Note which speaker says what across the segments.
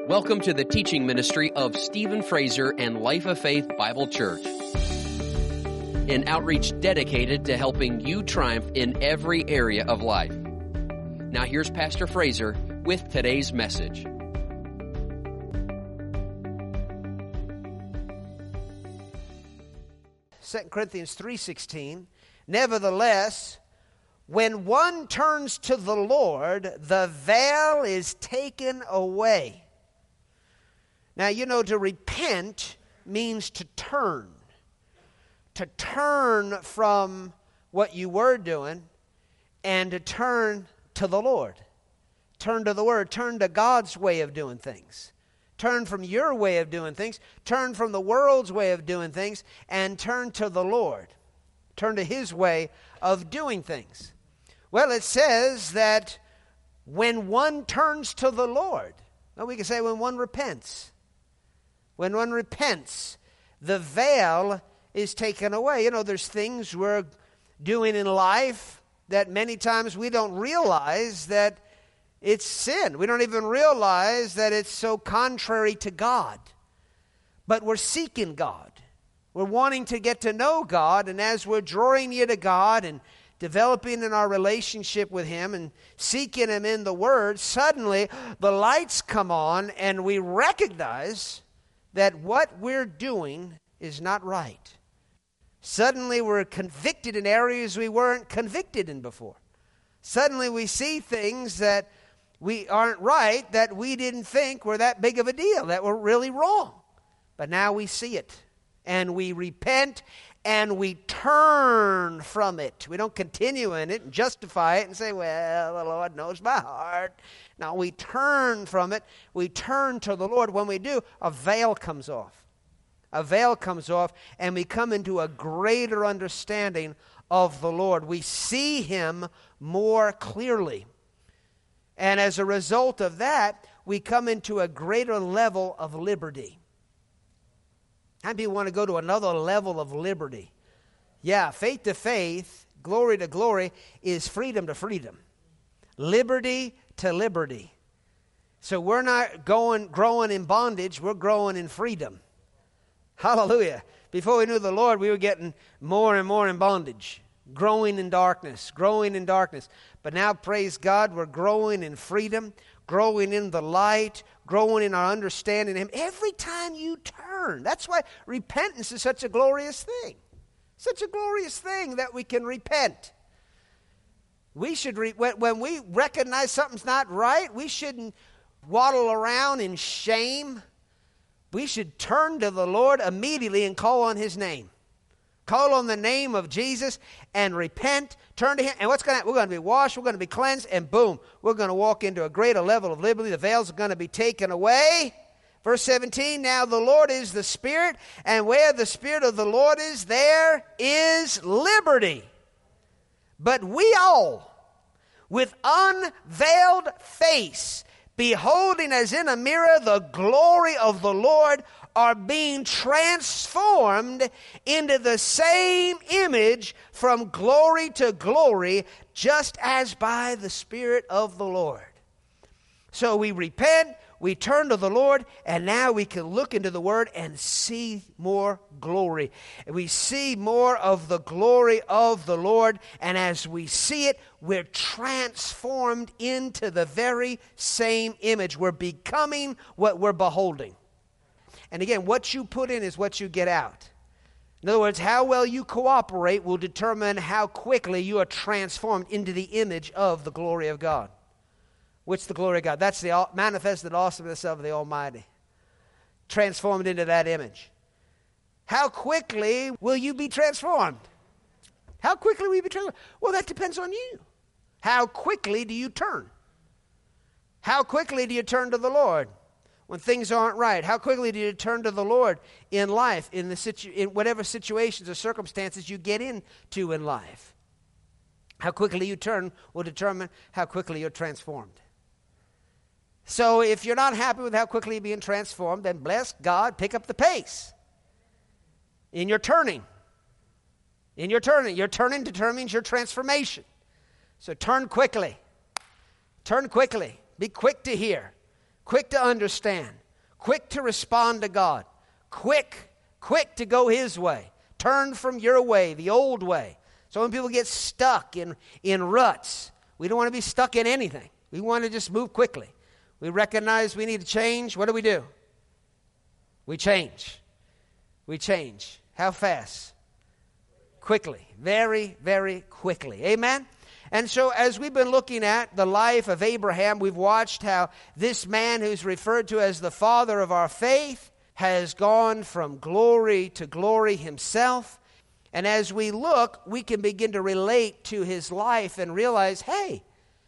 Speaker 1: Welcome to the teaching ministry of Stephen Fraser and Life of Faith Bible Church, an outreach dedicated to helping you triumph in every area of life. Now here's Pastor Fraser with today's message.
Speaker 2: Second Corinthians 3:16, nevertheless, when one turns to the Lord, the veil is taken away. Now, you know, to repent means to turn from what you were doing and to turn to the Lord. Turn to the Word, turn to God's way of doing things. Turn from your way of doing things, turn from the world's way of doing things, and turn to the Lord. Turn to His way of doing things. Well, it says that when one turns to the Lord, well, we can say when one repents. When one repents, the veil is taken away. You know, there's things we're doing in life that many times we don't realize that it's sin. We don't even realize that it's so contrary to God. But we're seeking God. We're wanting to get to know God, and as we're drawing near to God and developing in our relationship with Him and seeking Him in the Word, suddenly the lights come on and we recognize that what we're doing is not right. Suddenly we're convicted in areas we weren't convicted in before. Suddenly we see things that we aren't right, that we didn't think were that big of a deal, that were really wrong. But now we see it, and we repent, and we turn from it. We don't continue in it and justify it and say, well, the Lord knows my heart. Now we turn from it. We turn to the Lord. When we do, a veil comes off. A veil comes off, and we come into a greater understanding of the Lord. We see Him more clearly. And as a result of that, we come into a greater level of liberty. How many people want to go to another level of liberty? Yeah, faith to faith, glory to glory is freedom to freedom. Liberty to liberty. So we're not growing in bondage, we're growing in freedom. Hallelujah. Before we knew the Lord, we were getting more and more in bondage. Growing in darkness. But now, praise God, we're growing in freedom, growing in the light, growing in our understanding of Him. Every time you turn. That's why repentance is such a glorious thing. Such a glorious thing that we can repent. We should, when we recognize something's not right, we shouldn't waddle around in shame. We should turn to the Lord immediately and call on His name. Call on the name of Jesus and repent, turn to Him. And what's going to happen? We're going to be washed, we're going to be cleansed, and boom, we're going to walk into a greater level of liberty. The veils are going to be taken away. Verse 17, now the Lord is the Spirit, and where the Spirit of the Lord is, there is liberty. But we all, with unveiled face, beholding as in a mirror the glory of the Lord, are being transformed into the same image from glory to glory, just as by the Spirit of the Lord. So we repent, we turn to the Lord, and now we can look into the Word and see more glory. We see more of the glory of the Lord, and as we see it, we're transformed into the very same image. We're becoming what we're beholding. And again, what you put in is what you get out. In other words, how well you cooperate will determine how quickly you are transformed into the image of the glory of God. What's the glory of God? That's the manifested awesomeness of the Almighty. Transformed into that image. How quickly will you be transformed? How quickly will you be transformed? Well, that depends on you. How quickly do you turn? How quickly do you turn to the Lord when things aren't right? How quickly do you turn to the Lord in life, in whatever situations or circumstances you get into in life? How quickly you turn will determine how quickly you're transformed. So if you're not happy with how quickly you're being transformed, then bless God, pick up the pace in your turning. Your turning determines your transformation. So turn quickly. Be quick to hear. quick to understand, quick to respond to God, quick to go His way. Turn from your way, the old way. So when people get stuck in ruts, we don't want to be stuck in anything. We want to just move quickly. We recognize we need to change. What do? We change. We change. How fast? Quickly. Very, very quickly. Amen? And so as we've been looking at the life of Abraham, we've watched how this man who's referred to as the father of our faith has gone from glory to glory himself. And as we look, we can begin to relate to his life and realize, hey,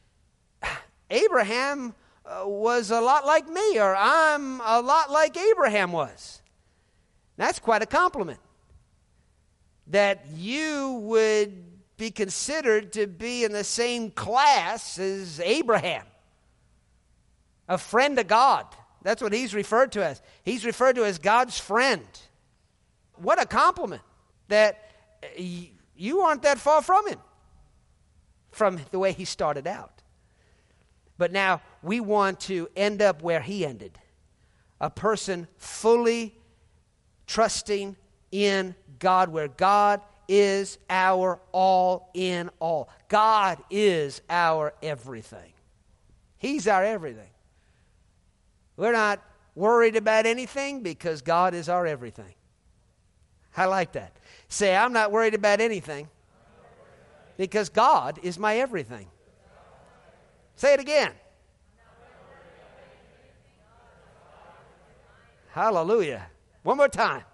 Speaker 2: Abraham was a lot like me, or I'm a lot like Abraham was. That's quite a compliment. That you would be considered to be in the same class as Abraham. A friend of God. That's what he's referred to as. He's referred to as God's friend. What a compliment that you aren't that far from him, from the way he started out. But now we want to end up where he ended. A person fully trusting in God, where God is our all in all. God is our everything. He's our everything. We're not worried about anything because God is our everything. I like that. Say, I'm not worried about anything because God is my everything. Say it again. Hallelujah. One more time.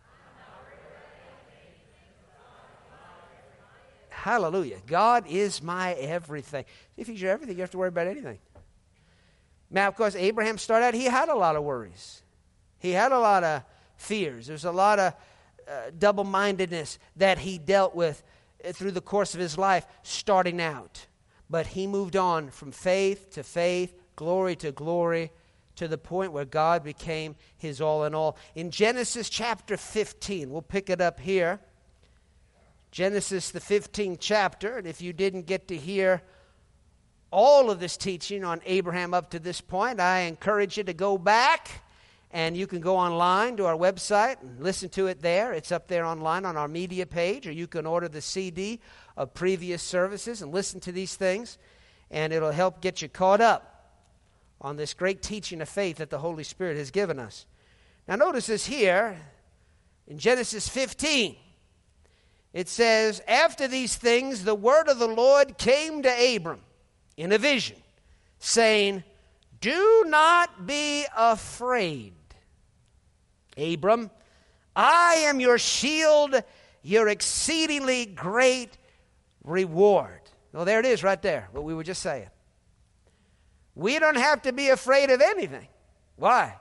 Speaker 2: Hallelujah. God is my everything. If He's your everything, you have to worry about anything. Now, of course, Abraham started out, he had a lot of worries. He had a lot of fears. There's a lot of double-mindedness that he dealt with through the course of his life starting out. But he moved on from faith to faith, glory to glory, to the point where God became his all in all. In Genesis chapter 15, we'll pick it up here. Genesis, the 15th chapter. And if you didn't get to hear all of this teaching on Abraham up to this point, I encourage you to go back, and you can go online to our website and listen to it there. It's up there online on our media page, or you can order the CD of previous services and listen to these things, and it'll help get you caught up on this great teaching of faith that the Holy Spirit has given us. Now notice this here in Genesis 15. It says, after these things, the word of the Lord came to Abram in a vision, saying, do not be afraid, Abram. I am your shield, your exceedingly great reward. Well, there it is right there, what we were just saying. We don't have to be afraid of anything. Why?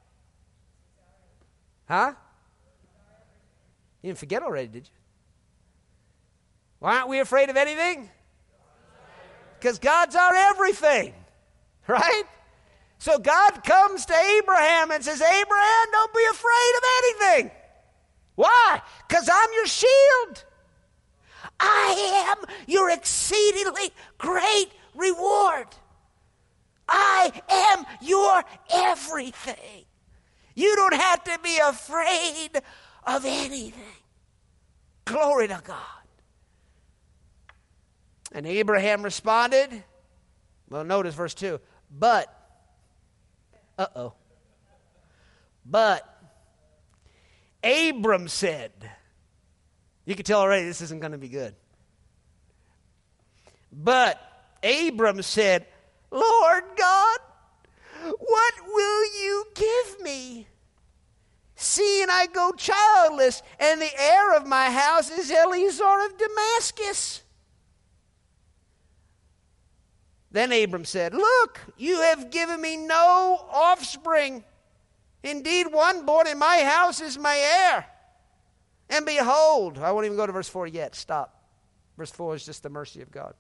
Speaker 2: Huh? You didn't forget already, did you? Why aren't we afraid of anything? Because God's our everything, right? So God comes to Abraham and says, Abraham, don't be afraid of anything. Why? Because I'm your shield. I am your exceedingly great reward. I am your everything. You don't have to be afraid of anything. Glory to God. And Abraham responded, well, notice verse 2, but Abram said, you can tell already this isn't going to be good. But Abram said, Lord God, what will you give me? Seeing I go childless, and the heir of my house is Eleazar of Damascus. Then Abram said, look, you have given me no offspring. Indeed, one born in my house is my heir. And behold, I won't even go to verse 4 yet. Stop. Verse 4 is just the mercy of God.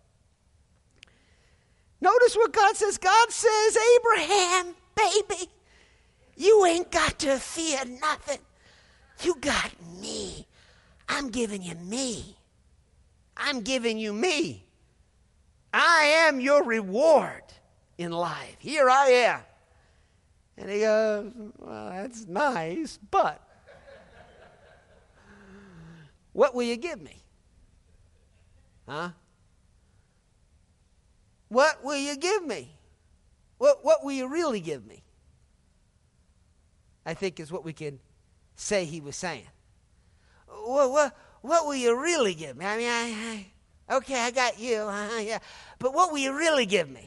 Speaker 2: Notice what God says. God says, Abraham, baby, you ain't got to fear nothing. You got me. I'm giving you me. I'm giving you me. I am your reward in life. Here I am. And he goes, well, that's nice, but what will you give me? Huh? What will you give me? What will you really give me? I think is what we can say he was saying. What will you really give me? I mean, okay, I got you, yeah, but what will you really give me?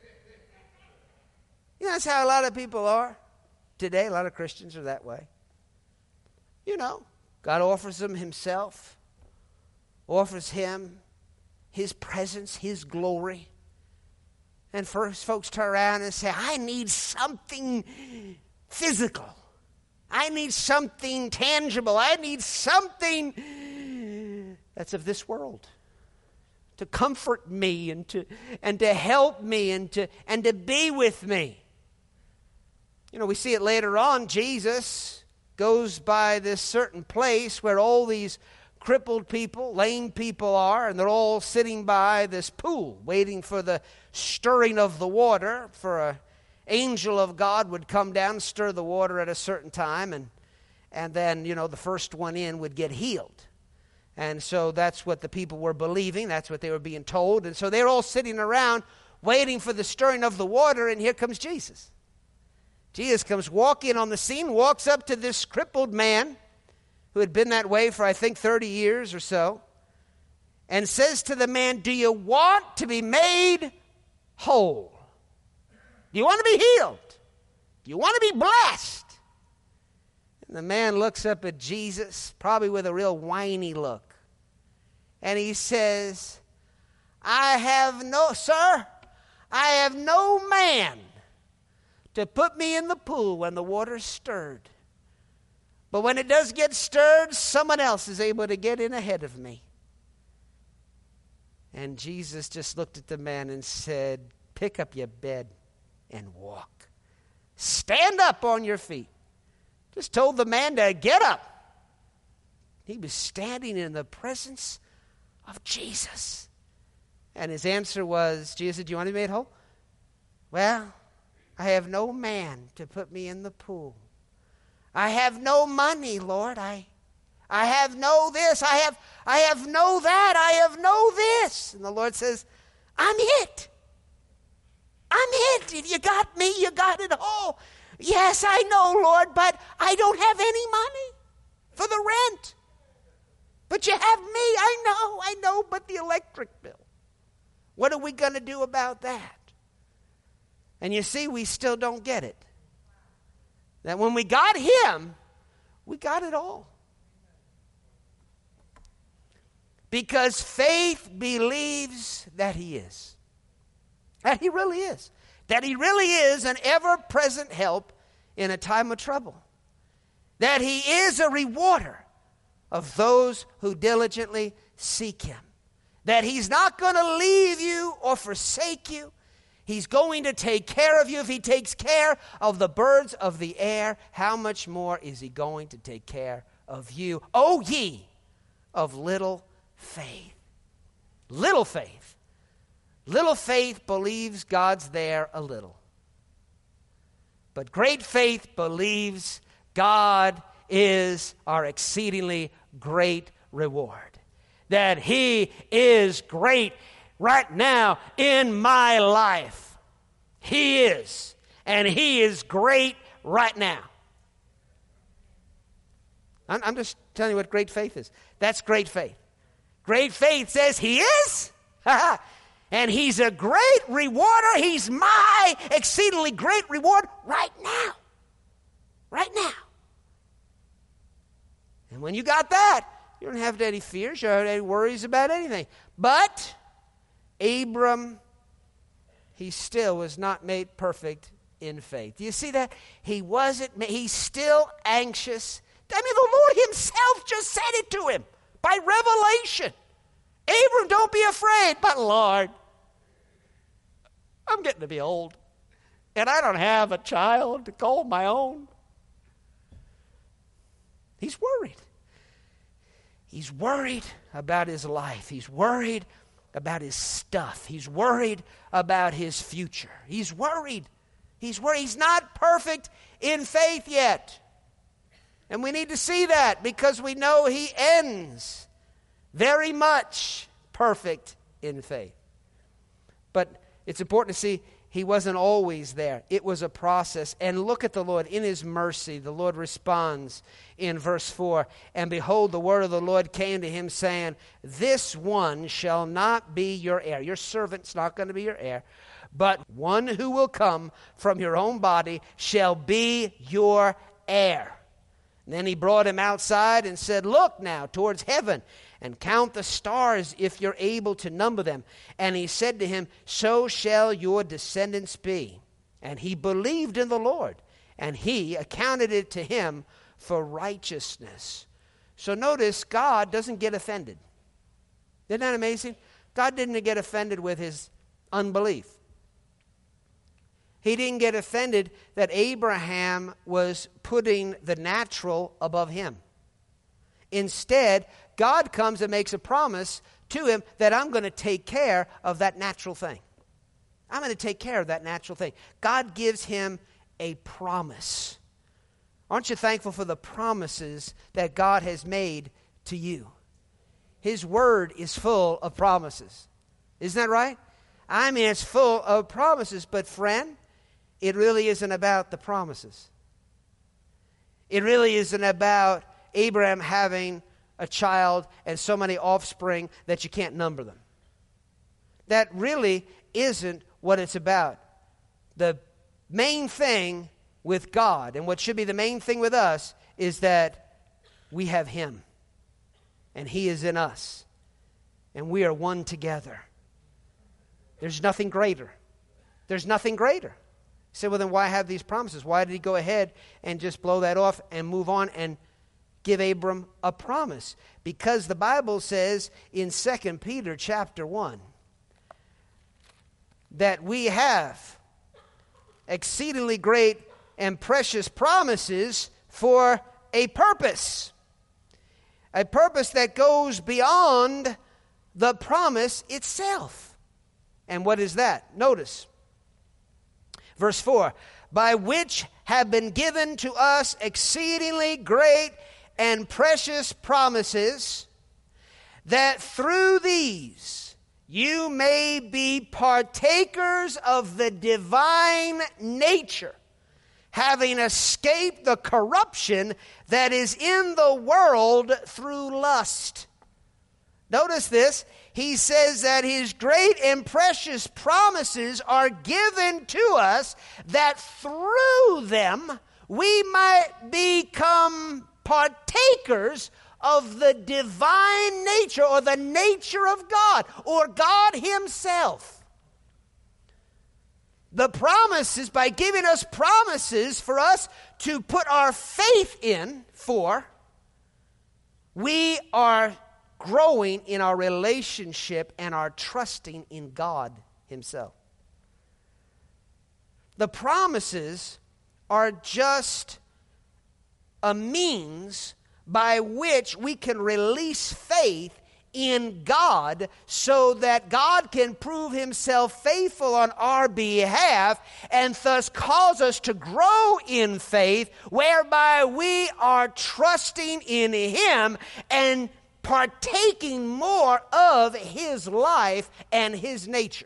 Speaker 2: You know, that's how a lot of people are today. A lot of Christians are that way. You know, God offers them himself, offers him his presence, his glory. And first folks turn around and say, I need something physical. I need something tangible. I need something that's of this world to comfort me and to help me and to be with me. You know, we see it later on. Jesus goes by this certain place where all these crippled people, lame people are, and they're all sitting by this pool waiting for the stirring of the water, for an angel of God would come down and stir the water at a certain time, and then, you know, the first one in would get healed. And so that's what the people were believing. That's what they were being told. And so they're all sitting around waiting for the stirring of the water, and here comes Jesus. Jesus comes walking on the scene, walks up to this crippled man who had been that way for, I think, 30 years or so, and says to the man, do you want to be made whole? Do you want to be healed? Do you want to be blessed? And the man looks up at Jesus, probably with a real whiny look, and he says, I have no man to put me in the pool when the water's stirred. But when it does get stirred, someone else is able to get in ahead of me. And Jesus just looked at the man and said, pick up your bed and walk. Stand up on your feet. Just told the man to get up. He was standing in the presence of Jesus. And his answer was, Jesus said, do you want to be made whole? Well, I have no man to put me in the pool. I have no money, Lord. I have no this. I have no that. I have no this. And the Lord says, I'm it. I'm it. If you got me, you got it all. Yes, I know, Lord, but I don't have any money for the rent. But you have me. I know, but the electric bill. What are we going to do about that? And you see, we still don't get it. That when we got him, we got it all. Because faith believes that he is. That he really is. That he really is an ever-present help in a time of trouble. That he is a rewarder of those who diligently seek him. That he's not going to leave you or forsake you. He's going to take care of you. If he takes care of the birds of the air, how much more is he going to take care of you? O ye of little faith. Little faith. Little faith believes God's there a little. But great faith believes God is our exceedingly great reward. That he is great right now in my life. He is. And he is great right now. I'm just telling you what great faith is. That's great faith. Great faith says he is. And he's a great rewarder. He's my exceedingly great reward right now. Right now. And when you got that, you don't have any fears. You don't have any worries about anything. But Abram, he still was not made perfect in faith. Do you see that? He's still anxious. I mean, the Lord himself just said it to him by revelation. Abram, don't be afraid. But Lord, I'm getting to be old. And I don't have a child to call my own. He's worried. He's worried about his life. He's worried about his stuff. He's worried about his future. He's worried. He's not perfect in faith yet. And we need to see that because we know he ends very much perfect in faith. But it's important to see he wasn't always there. It was a process. And look at the Lord. In his mercy, the Lord responds in verse 4. And behold, the word of the Lord came to him, saying, this one shall not be your heir. Your servant's not going to be your heir. But one who will come from your own body shall be your heir. And then he brought him outside and said, look now towards heaven and count the stars if you're able to number them. And he said to him, so shall your descendants be. And he believed in the Lord, and he accounted it to him for righteousness. So notice, God doesn't get offended. Isn't that amazing? God didn't get offended with his unbelief. He didn't get offended that Abraham was putting the natural above him. Instead, God comes and makes a promise to him that I'm going to take care of that natural thing. I'm going to take care of that natural thing. God gives him a promise. Aren't you thankful for the promises that God has made to you? His word is full of promises. Isn't that right? I mean, it's full of promises. But friend, it really isn't about the promises. It really isn't about Abraham having a child and so many offspring that you can't number them. That really isn't what it's about. The main thing with God, and what should be the main thing with us, is that we have him, and he is in us, and we are one together. There's nothing greater. There's nothing greater. You say, well, then why have these promises? Why did he go ahead and just blow that off and move on and give Abram a promise? Because the Bible says in 2 Peter chapter 1 that we have exceedingly great and precious promises for a purpose that goes beyond the promise itself. And what is that? Notice verse 4, by which have been given to us exceedingly great and precious promises, that through these you may be partakers of the divine nature, having escaped the corruption that is in the world through lust. Notice this. He says that his great and precious promises are given to us, that through them we might become partakers of the divine nature, or the nature of God, or God himself. The promises, by giving us promises for us to put our faith in for, we are growing in our relationship and our trusting in God himself. The promises are just a means by which we can release faith in God so that God can prove himself faithful on our behalf and thus cause us to grow in faith, whereby we are trusting in him and partaking more of his life and his nature.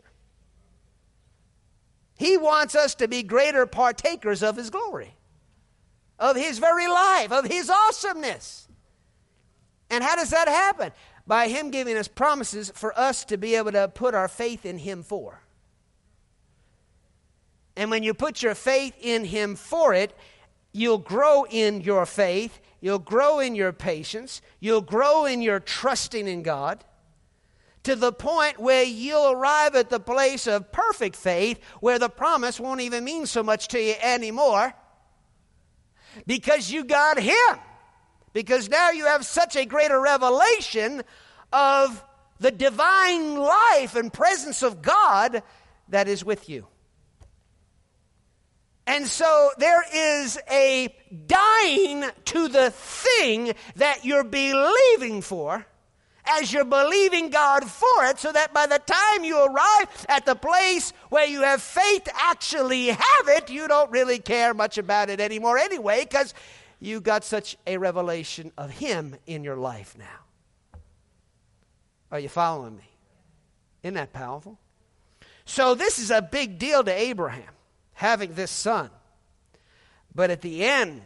Speaker 2: He wants us to be greater partakers of his glory, of his very life, of his awesomeness. And how does that happen? By him giving us promises for us to be able to put our faith in him for. And when you put your faith in him for it, you'll grow in your faith, you'll grow in your patience, you'll grow in your trusting in God, to the point where you'll arrive at the place of perfect faith, where the promise won't even mean so much to you anymore, because you got him. Because now you have such a greater revelation of the divine life and presence of God that is with you. And so there is a dying to the thing that you're believing for, as you're believing God for it, so that by the time you arrive at the place where you have faith to actually have it, you don't really care much about it anymore anyway, because you got such a revelation of Him in your life now. Are you following me? Isn't that powerful? So this is a big deal to Abraham, having this son. But at the end,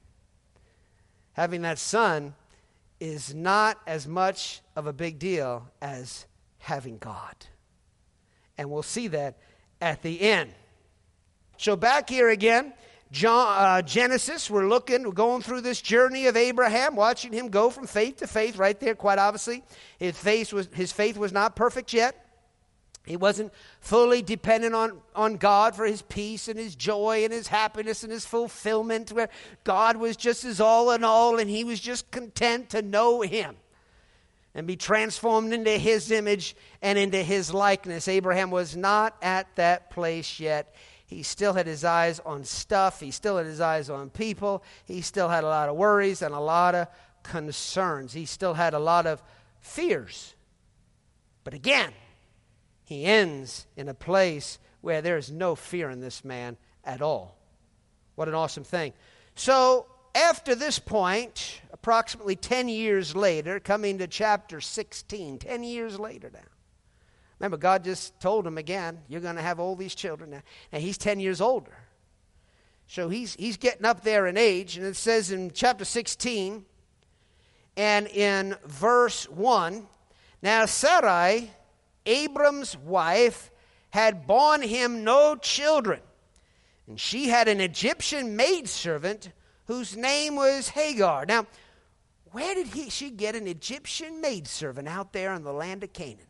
Speaker 2: having that son is not as much of a big deal as having God. And we'll see that at the end. So back here again, Genesis, we're going through this journey of Abraham, watching him go from faith to faith right there, quite obviously. His faith was not perfect yet. He wasn't fully dependent on God for his peace and his joy and his happiness and his fulfillment, where God was just his all in all, and he was just content to know Him and be transformed into His image and into His likeness. Abraham was not at that place yet. He still had his eyes on stuff. He still had his eyes on people. He still had a lot of worries and a lot of concerns. He still had a lot of fears. But again, he ends in a place where there is no fear in this man at all. What an awesome thing. So after this point, approximately 10 years later, coming to chapter 16, 10 years later now. Remember, God just told him again, you're going to have all these children now. And he's 10 years older. So he's getting up there in age. And it says in chapter 16 and in verse 1, now Sarai, Abram's wife, had borne him no children, and she had an Egyptian maidservant whose name was Hagar. Now, where did she get an Egyptian maidservant out there in the land of Canaan?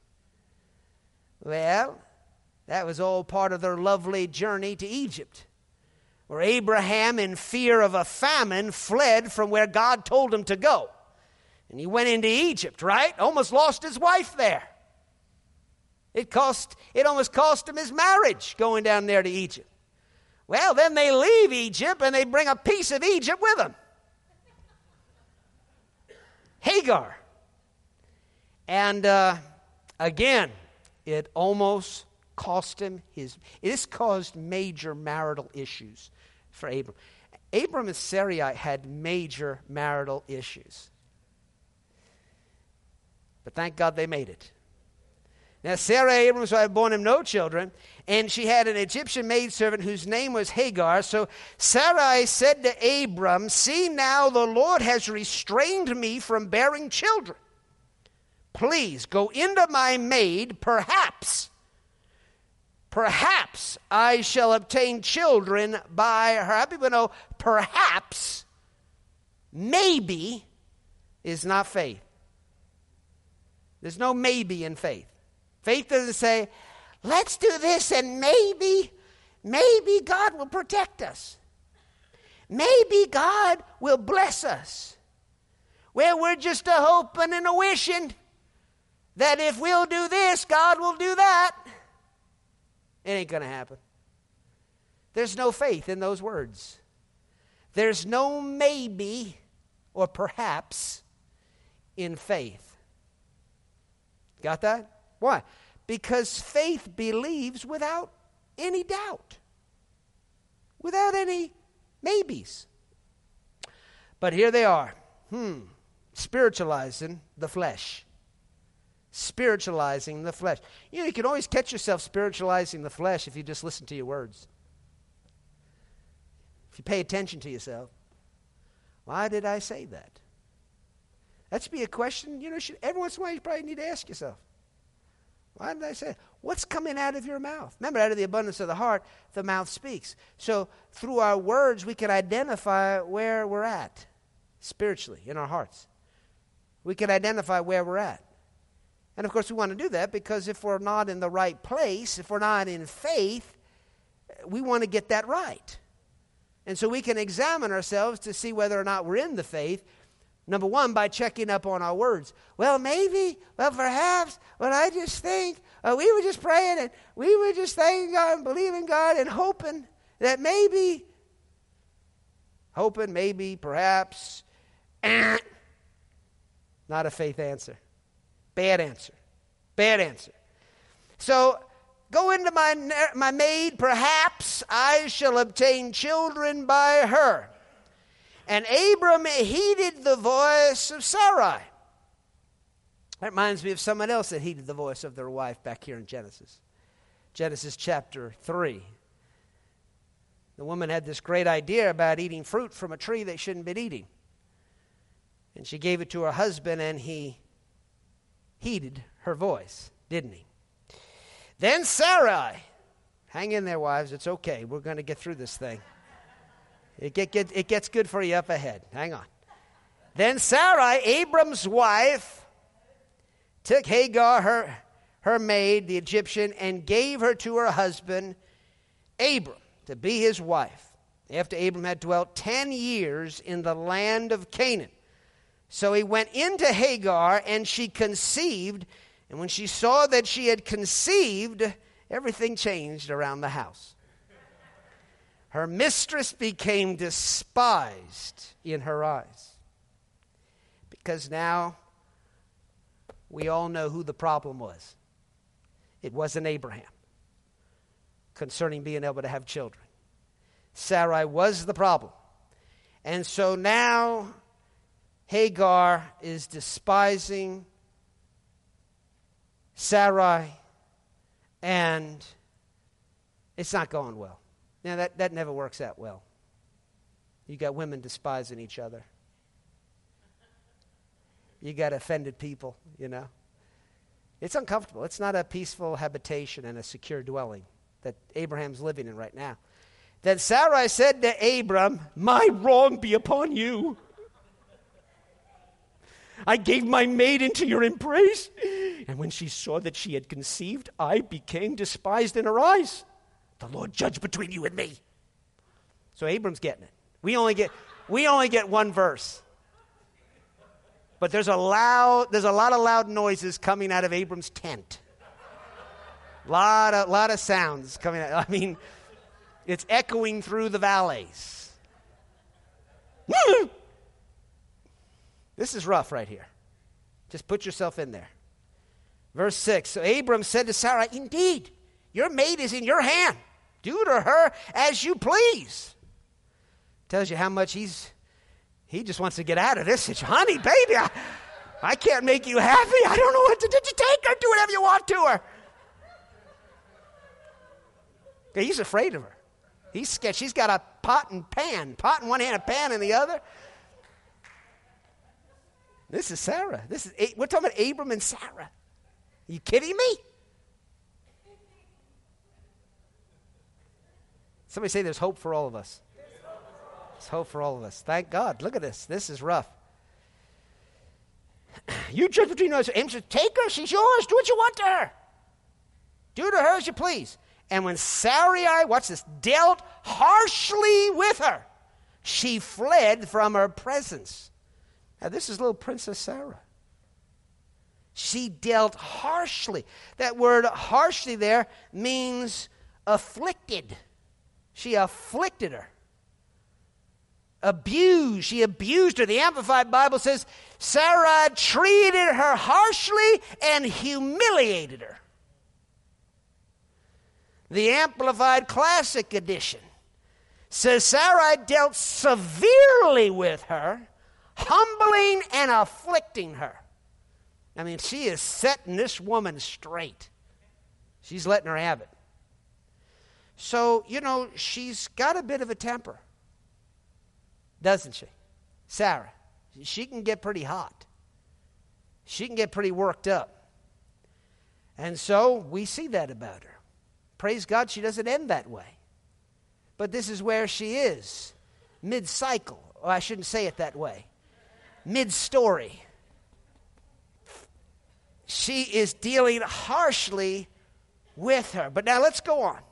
Speaker 2: Well, that was all part of their lovely journey to Egypt, where Abraham, in fear of a famine, fled from where God told him to go. And he went into Egypt, right? Almost lost his wife there. It almost cost him his marriage going down there to Egypt. Well, then they leave Egypt and they bring a piece of Egypt with them. Hagar. And again, it almost cost him this caused major marital issues for Abram. Abram and Sarai had major marital issues. But thank God they made it. Now, Sarah, Abram's wife, born him no children, and she had an Egyptian maidservant whose name was Hagar. So Sarai said to Abram, see, now the Lord has restrained me from bearing children. Please go into my maid, perhaps I shall obtain children by her. How people know perhaps, maybe, is not faith. There's no maybe in faith. Faith doesn't say, let's do this and maybe God will protect us. Maybe God will bless us. Well, we're just a hoping and a wishing that if we'll do this, God will do that. It ain't going to happen. There's no faith in those words. There's no maybe or perhaps in faith. Got that? Why? Because faith believes without any doubt, without any maybes. But here they are, spiritualizing the flesh. Spiritualizing the flesh. You can always catch yourself spiritualizing the flesh if you just listen to your words. If you pay attention to yourself. Why did I say that? That should be a question, every once in a while you probably need to ask yourself. Why did I say it? What's coming out of your mouth? Remember, out of the abundance of the heart, the mouth speaks. So through our words, we can identify where we're at spiritually in our hearts. We can identify where we're at. And of course, we want to do that because if we're not in the right place, if we're not in faith, we want to get that right. And so we can examine ourselves to see whether or not we're in the faith. Number one, by checking up on our words. Well, maybe, well, perhaps, well, I just think, we were just praying and we were just thanking God and believing God and hoping that maybe, perhaps, not a faith answer. Bad answer. Bad answer. So, go into my maid, perhaps I shall obtain children by her. And Abram heeded the voice of Sarai. That reminds me of someone else that heeded the voice of their wife back here in Genesis. Genesis chapter 3. The woman had this great idea about eating fruit from a tree they shouldn't be eating. And she gave it to her husband, and he heeded her voice, didn't he? Then Sarai, hang in there, wives, it's okay. We're going to get through this thing. It gets good for you up ahead. Hang on. Then Sarai, Abram's wife, took Hagar, her maid, the Egyptian, and gave her to her husband, Abram, to be his wife, after Abram had dwelt 10 years in the land of Canaan. So he went into Hagar, and she conceived, and when she saw that she had conceived, everything changed around the house. Her mistress became despised in her eyes. Because now we all know who the problem was. It wasn't Abraham concerning being able to have children. Sarai was the problem. And so now Hagar is despising Sarai, and it's not going well. Now, that never works out well. You got women despising each other. You got offended people, you know. It's uncomfortable. It's not a peaceful habitation and a secure dwelling that Abraham's living in right now. Then Sarai said to Abram, "My wrong be upon you. I gave my maid into your embrace, and when she saw that she had conceived, I became despised in her eyes. The Lord judge between you and me." So Abram's getting it. We only get one verse. But there's a lot of loud noises coming out of Abram's tent. Lot of sounds coming out. I mean, it's echoing through the valleys. This is rough right here. Just put yourself in there. Verse 6. So Abram said to Sarai, "Indeed, your maid is in your hand. Do to her as you please." Tells you how much he just wants to get out of this. Honey, baby, I can't make you happy. I don't know what to do. You take her, do whatever you want to her. Okay, he's afraid of her. He's scared. She's got a pot in one hand, a pan in the other. This is Sarah. We're talking about Abram and Sarah. Are you kidding me? Somebody say there's hope for all of us. There's hope for all of us. Thank God. Look at this. This is rough. You judge between us. Abram said, "Take her. She's yours. Do what you want to her. Do to her as you please." And when Sarai, watch this, dealt harshly with her, she fled from her presence. Now, this is little Princess Sarah. She dealt harshly. That word harshly there means afflicted. She afflicted her. Abused. She abused her. The Amplified Bible says Sarah treated her harshly and humiliated her. The Amplified Classic Edition says Sarai dealt severely with her, humbling and afflicting her. I mean, she is setting this woman straight. She's letting her have it. So, she's got a bit of a temper, doesn't she? Sarah. She can get pretty hot. She can get pretty worked up. And so we see that about her. Praise God, she doesn't end that way. But this is where she is, mid-cycle. Oh, I shouldn't say it that way. Mid-story. She is dealing harshly with her. But now let's go on.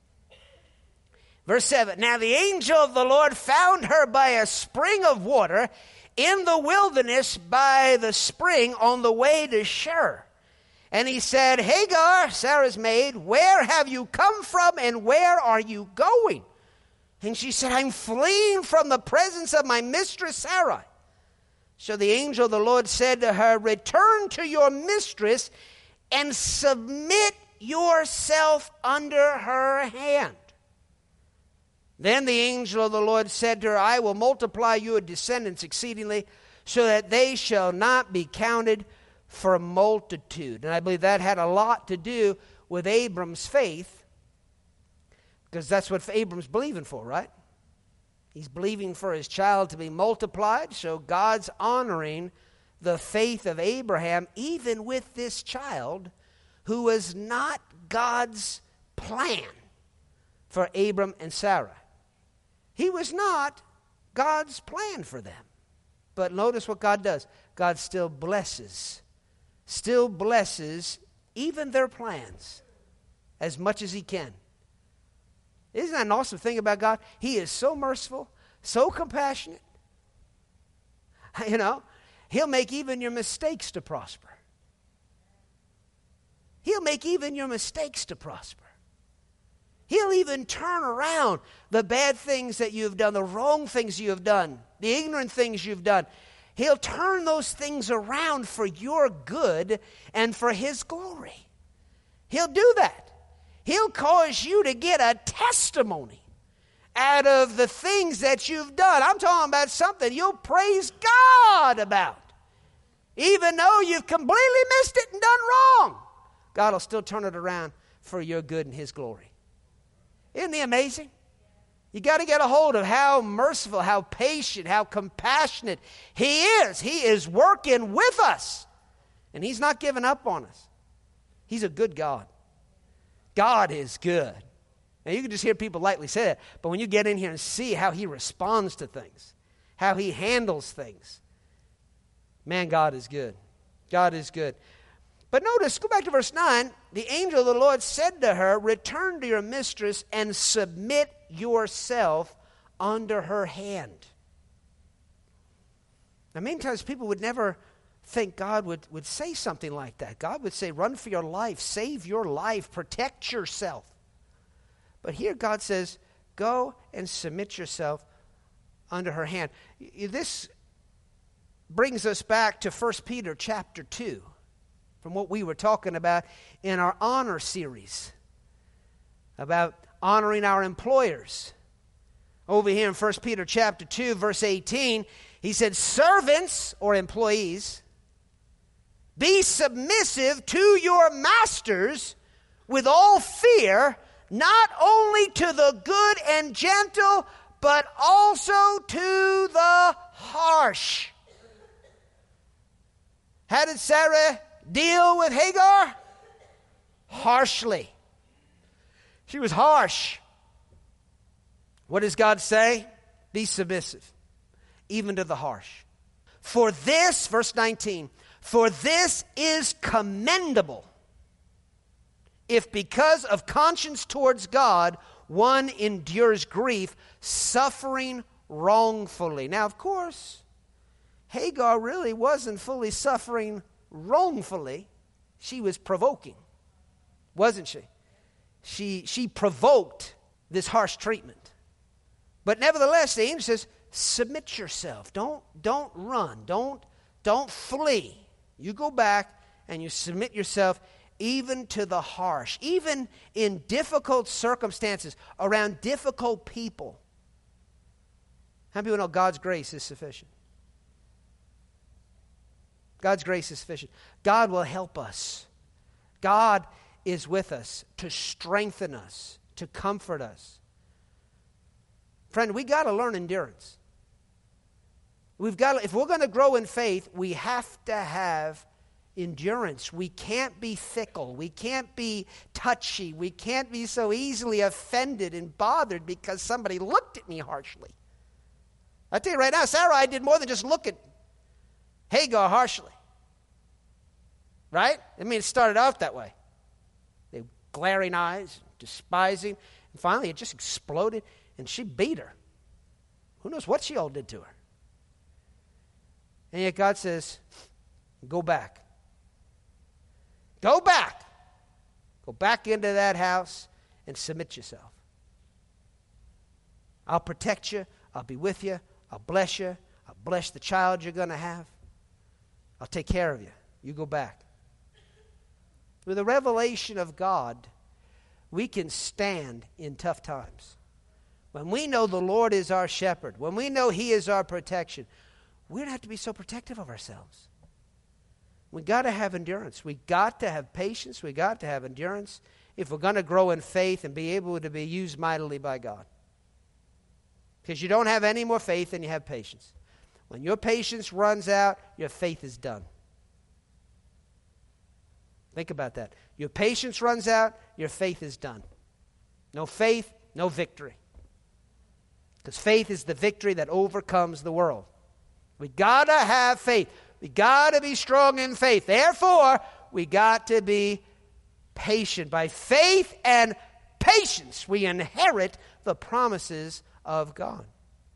Speaker 2: Verse 7. Now the angel of the Lord found her by a spring of water in the wilderness by the spring on the way to Shur. And he said, "Hagar, Sarah's maid, where have you come from and where are you going?" And she said, "I'm fleeing from the presence of my mistress Sarai." So the angel of the Lord said to her, return to your mistress and submit yourself under her hand. Then the angel of the Lord said to her, I will multiply your descendants exceedingly, so that they shall not be counted for multitude. And I believe that had a lot to do with Abram's faith, because that's what Abram's believing for, right? He's believing for his child to be multiplied, so God's honoring the faith of Abraham, even with this child who was not God's plan for Abram and Sarah. He was not God's plan for them. But notice what God does. God still blesses even their plans as much as he can. Isn't that an awesome thing about God? He is so merciful, so compassionate. You know, he'll make even your mistakes to prosper. He'll make even your mistakes to prosper. He'll even turn around the bad things that you've done, the wrong things you have done, the ignorant things you've done. He'll turn those things around for your good and for his glory. He'll do that. He'll cause you to get a testimony out of the things that you've done. I'm talking about something you'll praise God about. Even though you've completely missed it and done wrong, God will still turn it around for your good and his glory. Isn't he amazing? You got to get a hold of how merciful, how patient, how compassionate he is. He is working with us, and he's not giving up on us. He's a good God. God is good. Now, you can just hear people lightly say that, but when you get in here and see how he responds to things, how he handles things, man, God is good. God is good. But notice, go back to verse 9. The angel of the Lord said to her, return to your mistress and submit yourself under her hand. Now, many times people would never think God would say something like that. God would say, run for your life, save your life, protect yourself. But here God says, go and submit yourself under her hand. This brings us back to 1 Peter chapter 2. From what we were talking about in our honor series about honoring our employers. Over here in 1 Peter chapter 2, verse 18, he said, servants or employees, be submissive to your masters with all fear, not only to the good and gentle, but also to the harsh. How did Sarah deal with Hagar? Harshly. She was harsh. What does God say? Be submissive, even to the harsh. For this, verse 19, for this is commendable, if because of conscience towards God, one endures grief, suffering wrongfully. Now, of course, Hagar really wasn't fully suffering wrongfully. She was provoking, wasn't she? She provoked this harsh treatment. But nevertheless, the angel says, submit yourself. Don't run. Don't flee. You go back and you submit yourself even to the harsh, even in difficult circumstances, around difficult people. How many people know God's grace is sufficient? God's grace is sufficient. God will help us. God is with us to strengthen us, to comfort us. Friend, we got to learn endurance. If we're going to grow in faith, we have to have endurance. We can't be fickle. We can't be touchy. We can't be so easily offended and bothered because somebody looked at me harshly. I tell you right now, Sarai did more than just look at Hagar harshly. Right? I mean, it started out that way. They glaring eyes, despising, and finally it just exploded, and she beat her. Who knows what she all did to her? And yet God says, go back. Go back. Go back into that house and submit yourself. I'll protect you. I'll be with you. I'll bless you. I'll bless the child you're going to have. I'll take care of you. You go back. With the revelation of God, we can stand in tough times. When we know the Lord is our shepherd, when we know He is our protection, we don't have to be so protective of ourselves. We got to have endurance. We got to have patience. We got to have endurance if we're going to grow in faith and be able to be used mightily by God. Because you don't have any more faith than you have patience. When your patience runs out, your faith is done. Think about that. Your patience runs out, your faith is done. No faith, no victory. Because faith is the victory that overcomes the world. We got to have faith. We got to be strong in faith. Therefore, we got to be patient. By faith and patience, we inherit the promises of God.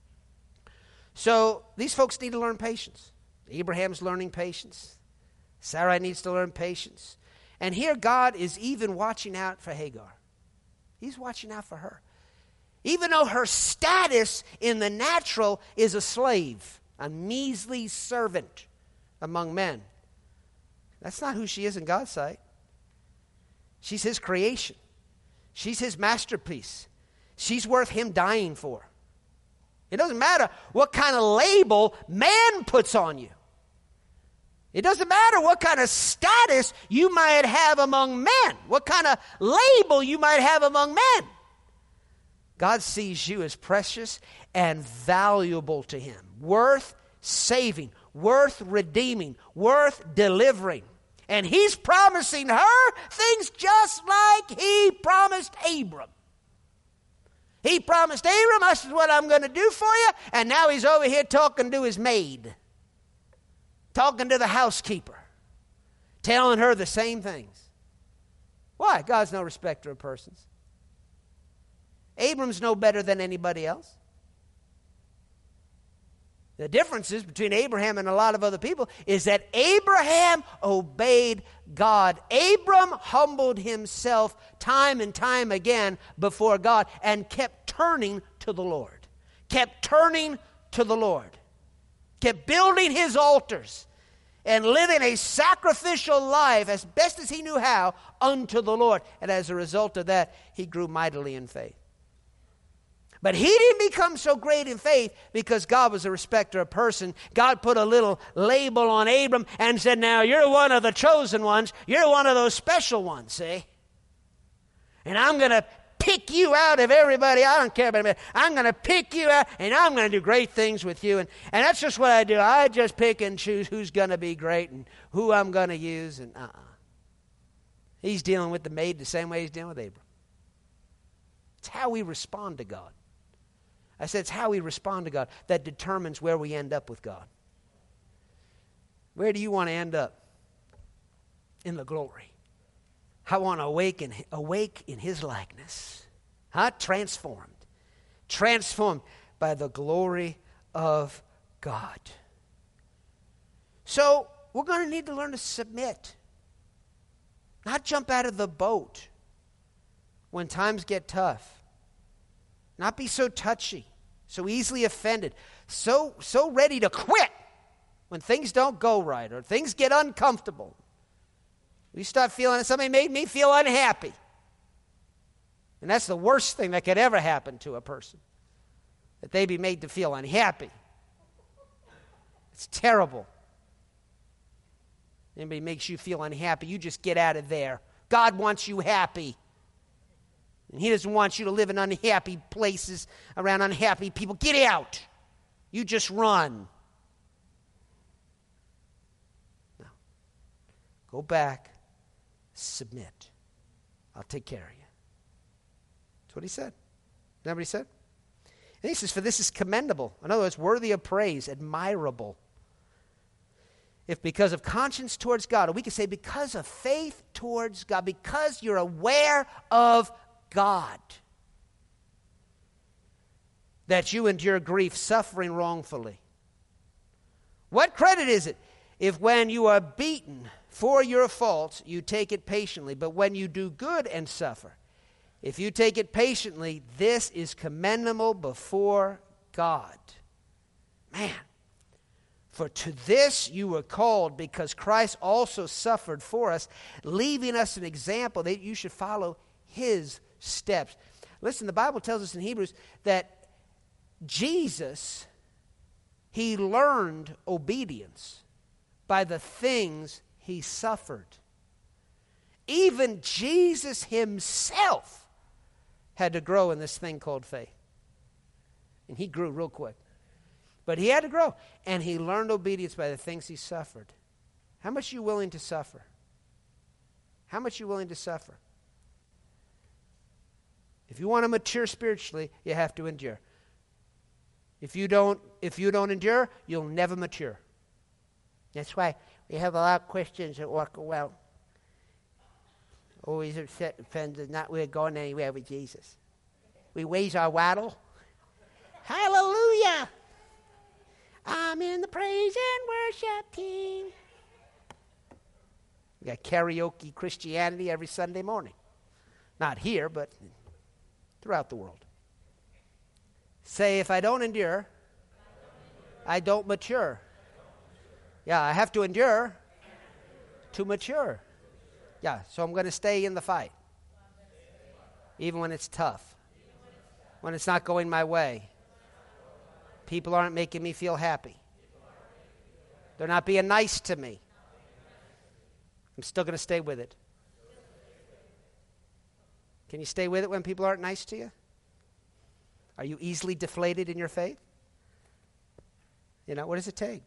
Speaker 2: So, these folks need to learn patience. Abraham's learning patience. Sarai needs to learn patience. And here God is even watching out for Hagar. He's watching out for her. Even though her status in the natural is a slave, a measly servant among men. That's not who she is in God's sight. She's His creation. She's His masterpiece. She's worth Him dying for. It doesn't matter what kind of label man puts on you. It doesn't matter what kind of status you might have among men, what kind of label you might have among men. God sees you as precious and valuable to Him, worth saving, worth redeeming, worth delivering. And He's promising her things just like He promised Abram. He promised Abram, this is what I'm going to do for you, and now He's over here talking to his maid, talking to the housekeeper, telling her the same things. Why? God's no respecter of persons. Abram's no better than anybody else. The differences between Abraham and a lot of other people is that Abraham obeyed God. Abram humbled himself time and time again before God and kept turning to the Lord. Kept turning to the Lord. Kept building his altars and living a sacrificial life as best as he knew how unto the Lord. And as a result of that, he grew mightily in faith. But he didn't become so great in faith because God was a respecter of person. God put a little label on Abram and said, now you're one of the chosen ones. You're one of those special ones, see? And I'm going to pick you out of everybody. I don't care about anybody. I'm going to pick you out and I'm going to do great things with you. And that's just what I do. I just pick and choose who's going to be great and who I'm going to use. And He's dealing with the maid the same way He's dealing with Abram. It's how we respond to God. I said it's how we respond to God that determines where we end up with God. Where do you want to end up? In the glory. I want to awake in His likeness. Transformed. Transformed by the glory of God. So we're going to need to learn to submit. Not jump out of the boat when times get tough. Not be so touchy, so easily offended, so ready to quit when things don't go right or things get uncomfortable. We start feeling, somebody made me feel unhappy. And that's the worst thing that could ever happen to a person, that they be made to feel unhappy. It's terrible. Anybody makes you feel unhappy, you just get out of there. God wants you happy. And He doesn't want you to live in unhappy places around unhappy people. Get out. You just run. No. Go back. Submit. I'll take care of you. That's what He said. Isn't that what He said? And He says, for this is commendable. In other words, worthy of praise, admirable. If because of conscience towards God, or we could say because of faith towards God, because you're aware of God, that you endure grief, suffering wrongfully. What credit is it if when you are beaten for your faults, you take it patiently? But when you do good and suffer, if you take it patiently, this is commendable before God. Man, For to this you were called, because Christ also suffered for us, leaving us an example that you should follow his steps. Listen, the Bible tells us in Hebrews that Jesus, he learned obedience by the things he suffered. Even Jesus himself had to grow in this thing called faith. And he grew real quick. But he had to grow. And he learned obedience by the things he suffered. How much are you willing to suffer? How much are you willing to suffer? If you want to mature spiritually, you have to endure. If you don't endure, you'll never mature. That's why we have a lot of Christians that walk around always upset and offended, not we're going anywhere with Jesus. We raise our waddle. Hallelujah! I'm in the praise and worship team. We got karaoke Christianity every Sunday morning. Not here, but throughout the world. Say, if I don't endure, I don't mature. Yeah, I have to endure to mature. Yeah, so I'm going to stay in the fight. Even when it's tough. When it's not going my way. People aren't making me feel happy. They're not being nice to me. I'm still going to stay with it. Can you stay with it when people aren't nice to you? Are you easily deflated in your faith? You know, what does it take?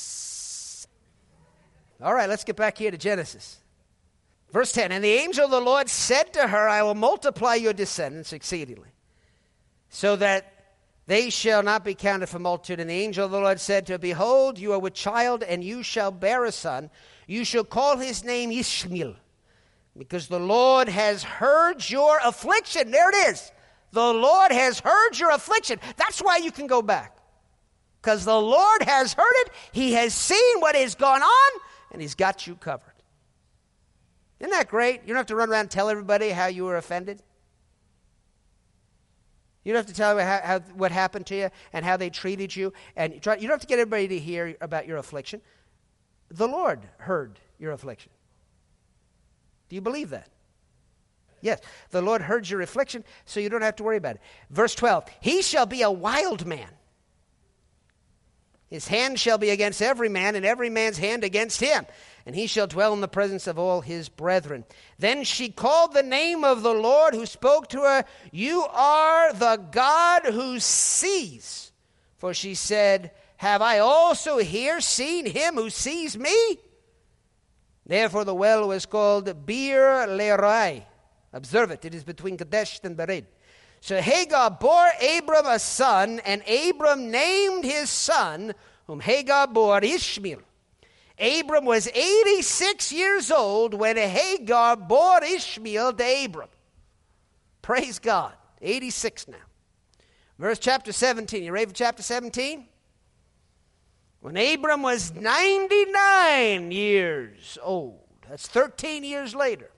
Speaker 2: All right, let's get back here to Genesis. Verse 10, and the angel of the Lord said to her, I will multiply your descendants exceedingly, so that they shall not be counted for multitude. And the angel of the Lord said to her, behold, you are with child, and you shall bear a son. You shall call his name Ishmael, because the Lord has heard your affliction. There it is. The Lord has heard your affliction. That's why you can go back. Because the Lord has heard it. He has seen what has gone on, and he's got you covered. Isn't that great? You don't have to run around and tell everybody how you were offended. You don't have to tell them how what happened to you and how they treated you. And you don't have to get everybody to hear about your affliction. The Lord heard your affliction. Do you believe that? Yes, the Lord heard your affliction, so you don't have to worry about it. Verse 12, he shall be a wild man. His hand shall be against every man, and every man's hand against him. And he shall dwell in the presence of all his brethren. Then she called the name of the Lord who spoke to her, you are the God who sees. For she said, have I also here seen him who sees me? Therefore the well was called Beer Lerai. Observe it, it is between Kadesh and Bered. So Hagar bore Abram a son, and Abram named his son, whom Hagar bore, Ishmael. Abram was 86 years old when Hagar bore Ishmael to Abram. Praise God. 86 now. Verse chapter 17. You ready for chapter 17? When Abram was 99 years old. That's 13 years later.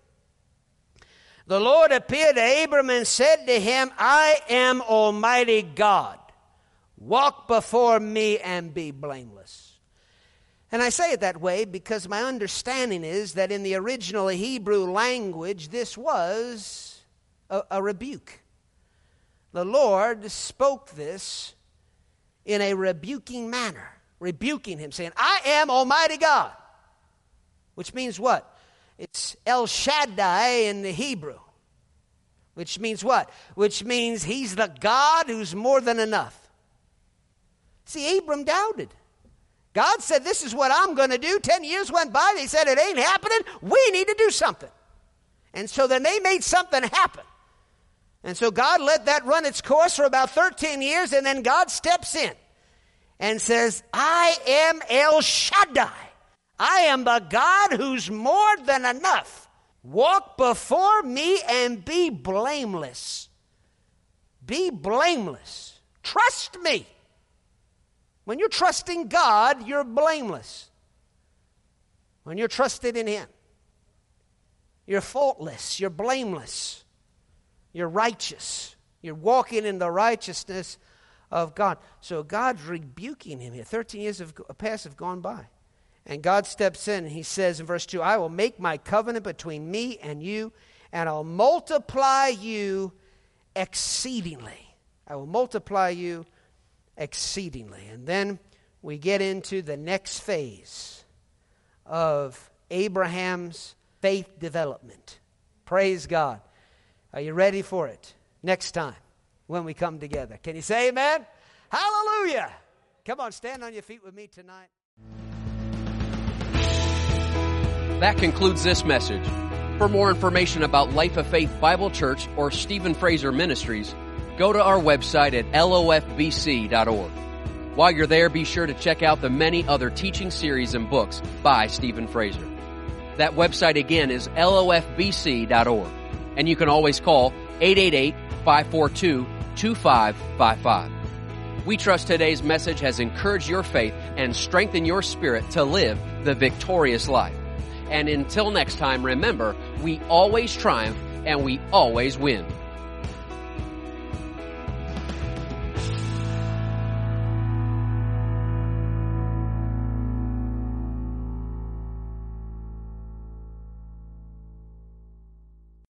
Speaker 2: The Lord appeared to Abram and said to him, I am Almighty God. Walk before me and be blameless. And I say it that way because my understanding is that in the original Hebrew language, this was a rebuke. The Lord spoke this in a rebuking manner, rebuking him, saying, I am Almighty God. Which means what? It's El Shaddai in the Hebrew. Which means what? Which means he's the God who's more than enough. See, Abram doubted. God said, this is what I'm going to do. 10 years went by. They said, it ain't happening. We need to do something. And so then they made something happen. And so God let that run its course for about 13 years. And then God steps in and says, I am El Shaddai. I am the God who's more than enough. Walk before me and be blameless. Be blameless. Trust me. When you're trusting God, you're blameless. When you're trusted in him, you're faultless, you're blameless, you're righteous. You're walking in the righteousness of God. So God's rebuking him here. 13 years have gone by. And God steps in and he says in verse 2, I will make my covenant between me and you, and I'll multiply you exceedingly. I will multiply you exceedingly. And then we get into the next phase of Abraham's faith development. Praise God. Are you ready for it? Next time when we come together. Can you say amen? Hallelujah. Come on, stand on your feet with me tonight.
Speaker 1: That concludes this message. For more information about Life of Faith Bible Church or Stephen Fraser Ministries, go to our website at lofbc.org. While you're there, be sure to check out the many other teaching series and books by Stephen Fraser. That website again is lofbc.org. And you can always call 888-542-2555. We trust today's message has encouraged your faith and strengthened your spirit to live the victorious life. And until next time, remember, we always triumph and we always win.